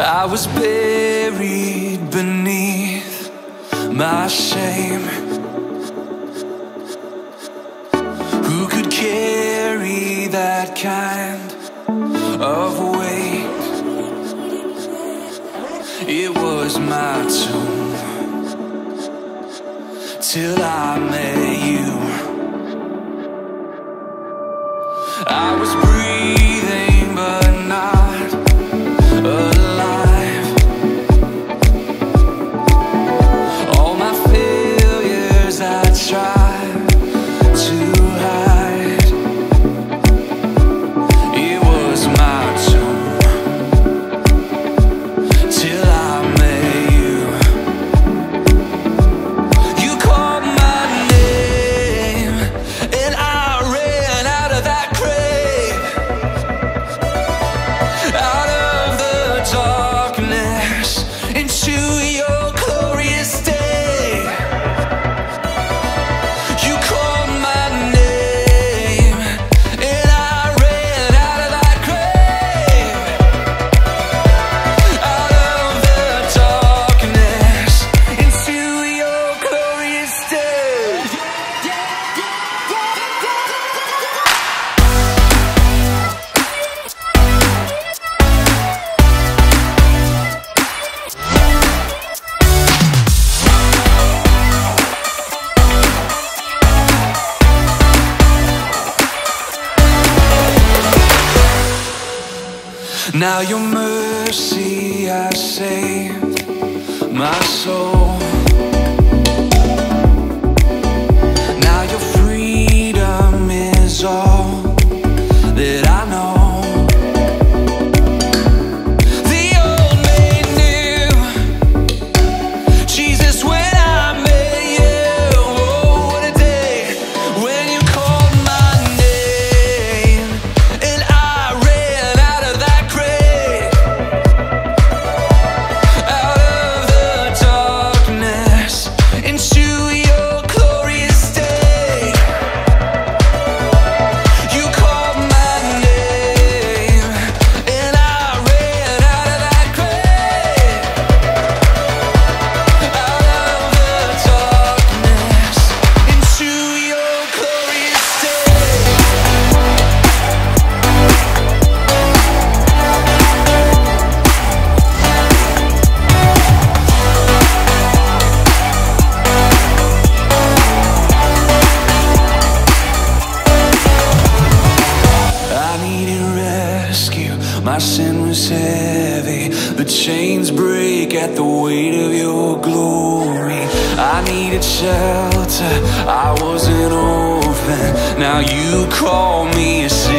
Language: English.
I was buried beneath my shame. Who could carry that kind of weight? It was my tomb till I met you. I was breathing but not alive. All my failures I tried to hide. It was my tomb till I met you. You called my name and I ran out of that grave, out of the darkness into your glorious day. You called my name and I ran out of that grave, out of the darkness into your glorious day. Now your mercy has saved my soul. Now your freedom is all that I know. The old made new, Jesus, when I met you. Oh, what a day when you called my name and I ran out of that grave, out of the darkness into your glorious day. You called my name and I ran out of that grave, out of the darkness into your glorious day. I needed rescue, my sin was heavy. The chains break at the weight of your glory. I needed shelter, I was an orphan. Now you call me a son.